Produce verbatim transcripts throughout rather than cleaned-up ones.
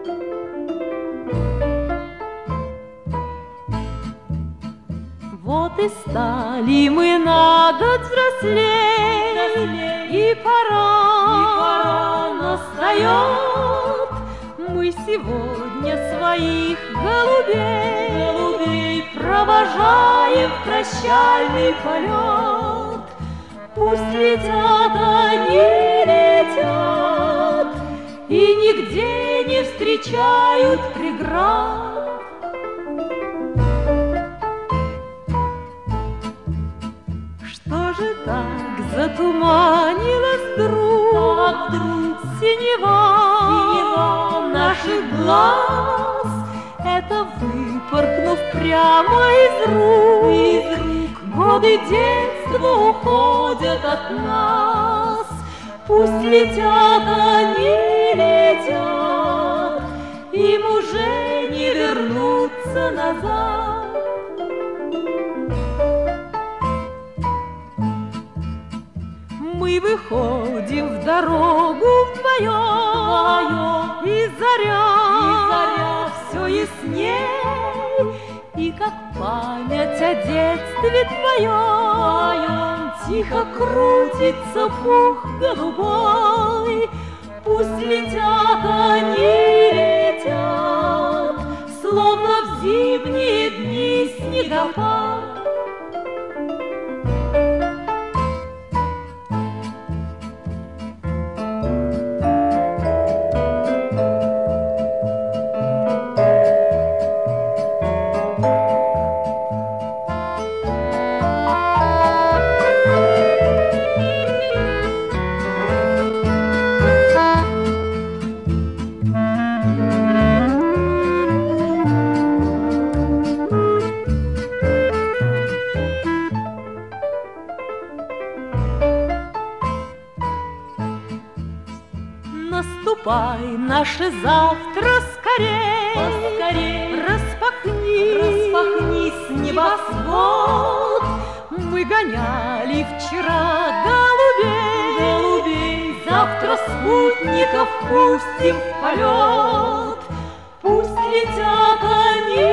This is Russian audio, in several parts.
Вот и стали мы на год взрослей, и пора, и пора настает. Мы сегодня своих голубей, голубей провожаем в прощальный полет. Пусть летят они, летят, и нигде не встречают преград. Что же так затуманилось вдруг, так вдруг синева, синева наших глаз? Это выпорхнув прямо из рук, из рук, годы детства уходят от нас. Пусть летят они, летят, им уже не вернуться назад. Мы выходим в дорогу вдвоем, и заря, и заря все ясней, и как память о детстве твоем тихо крутится пух голубой. Пусть летят они, летят, словно в зимние дни снегопад. Наступай наше завтра скорей, поскорей, распахни, распахнись небосвод. Мы гоняли вчера голубей, голубей, завтра спутников пустим в полет. Пусть летят они,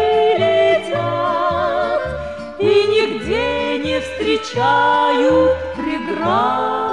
летят, и нигде не встречают преград.